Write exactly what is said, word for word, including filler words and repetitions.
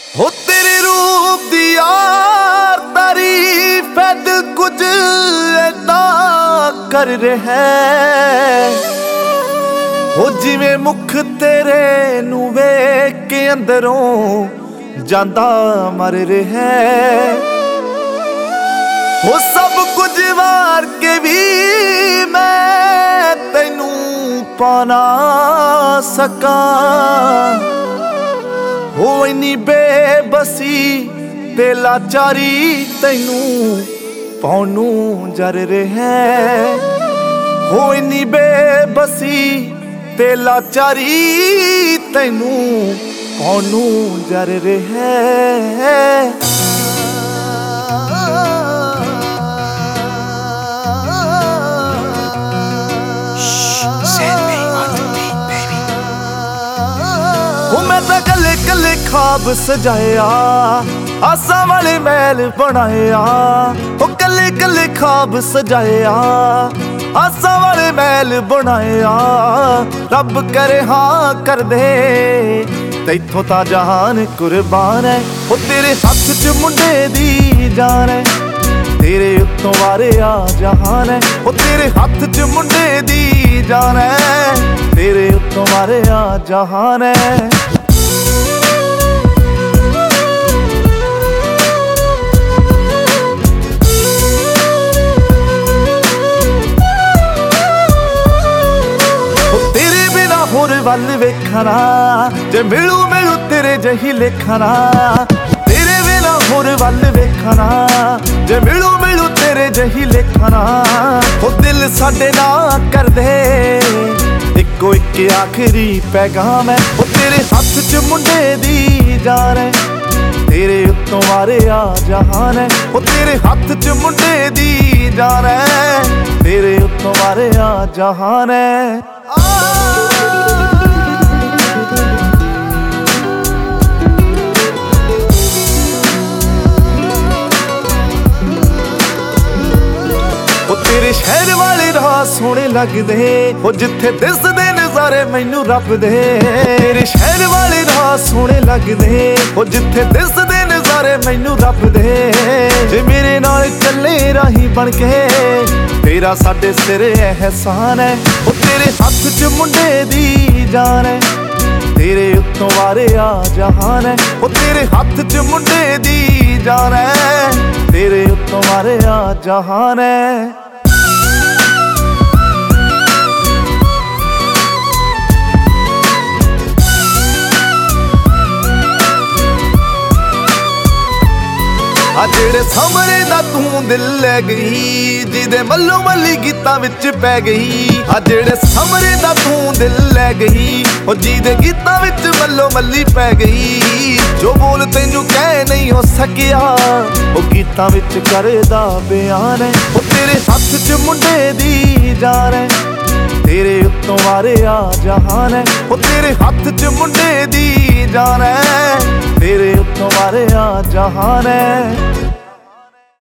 हो तेरे रूप दी यार तारीफ है, दिल कुछ ऐदा कर रहा है। हो जिवें मुख तेरे नू वेख के अंदरों जांदा मर रहा है। हो सब कुछ वार के भी मैं तैनू पा ना सका। हो इन्नी बेबसी ते लाचारी तैनू पाउनू जर रहा है। हो इन्नी बेबसी ते लाचारी तैनू पाउनू जर रहा है। कले कले ख्वाब सजाया, आसा वाले महल बनाया। ओ कले कले ख्वाब सजाया, आसा वाले महल बनाया। रब करे हाँ कर दे, तैथों ता जहान कुर्बान है। ओ तेरे हथ च मुंडे दी जान है, तेरे उत्तों वारे आ जहान है। ओ तेरे हथ च मुंडे दी जान है, तेरे उत्तों वारे आ जहान है। होर वल वेखना जे मिलू मिलू तेरे जही लेखना। तेरे बिना होर वल वेखना जे मिलू मिलू तेरे जही लेखना। हो दिल साडे ना कर दे इको एक आखिरी पैगाम है। हो तेरे हथ च मुंडे दी जान है, तेरे उत्तों वारे आ जहान है। हो तेरे हथ च मुंडे दी जान है, तेरे उत्तों वारे आ जहान है। तेरे शहर वाले राह सोहने लगदे, हो जिथे दिसदे नज़ारे मैनू रब दे। तेरे शहर वाले राह सोहने लगदे, हो जिथे दिसदे नज़ारे मैनू रब दे। जे मेरे नाल चले राही बन के, तेरा साडे सिरे एहसान है। हो तेरे हथ च मुंडे दी जान है, तेरे उत्तों वारे आ जहान है। हो तेरे हथ च मुंडे दी जान है, तेरे उत्तों वारे आ जहान है। आ जेड़े समरे दा तू दिल लै गई, जिदे मल्लो मल्ली गीतां विच पै गई। आ जेड़े समरे दा तू दिल लै गई, ओ जिदे गीतां विच मल्लो मल्ली पै गई। जो बोल तैनू कह नहीं हो सकिया, ओ गीतां विच करदा बयान है। ओ तेरे हथ च मुंडे दी जान है, तेरे उत्तों वारे आ जहान है। ओ तेरे हथ च मुंडे दी जान है, तेरे उत्तों वारे आ जहान है।